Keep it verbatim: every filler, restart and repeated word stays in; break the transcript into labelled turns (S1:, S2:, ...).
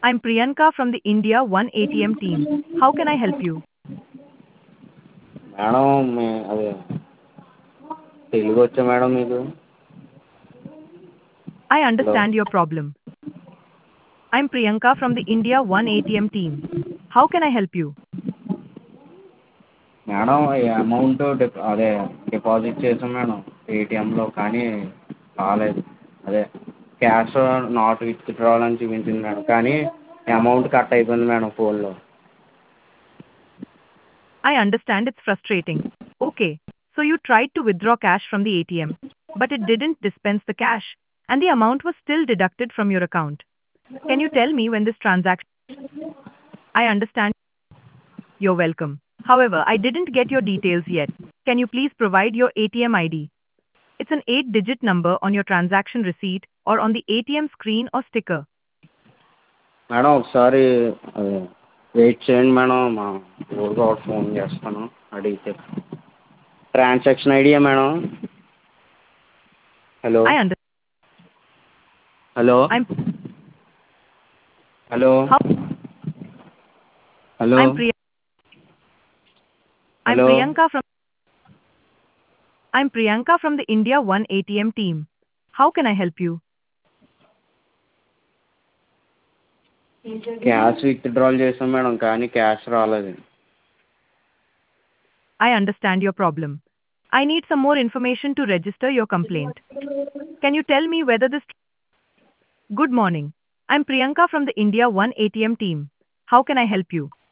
S1: I'm Priyanka from the India One A T M team. How can I help you?
S2: Madam మీ అదే తెలుగు వచ్చా madam మీకు?
S1: I
S2: hello
S1: understand your problem. I'm Priyanka from the India One A T M team. How can I help you?
S2: Madam ఈ amount డిప్ అదే deposit చేసాం madam ఏటీఎంలో, కానీ రాలేదు. అదే క్యాష్ నాట్ విత్డ్రావల్ అని చూపించింది మేడం, కానీ అమౌంట్ కట్ అయిపోయింది మేడం ఫోన్లో.
S1: I understand it's frustrating. Okay, so you tried to withdraw cash from the A T M, but it didn't dispense the cash, and the amount was still deducted from your account. Can you tell me when this transaction? I understand. You're welcome. However, I didn't get your details yet. Can you please provide your A T M I D? It's an eight digit number on your transaction receipt or on the A T M screen or sticker.
S2: Madam ఒకసారి అదే wait చేయండి madam, మా ఊరికి ఒకటి phone చేస్తాను అడిగితే. Transaction ఐడియా madam? Hello
S1: I understand.
S2: Hello
S1: I'm
S2: hello
S1: how
S2: hello
S1: I'm Priya. I'm
S2: hello
S1: Priyanka from I'm Priyanka from the India One A T M team. How can I help you?
S2: Cash withdrawal చేసాం madam, కానీ cash రాలేదు.
S1: I understand your problem. I need some more information to register your complaint. Can you tell me whether this Good morning. I'm Priyanka from the India One A T M team. How can I help you?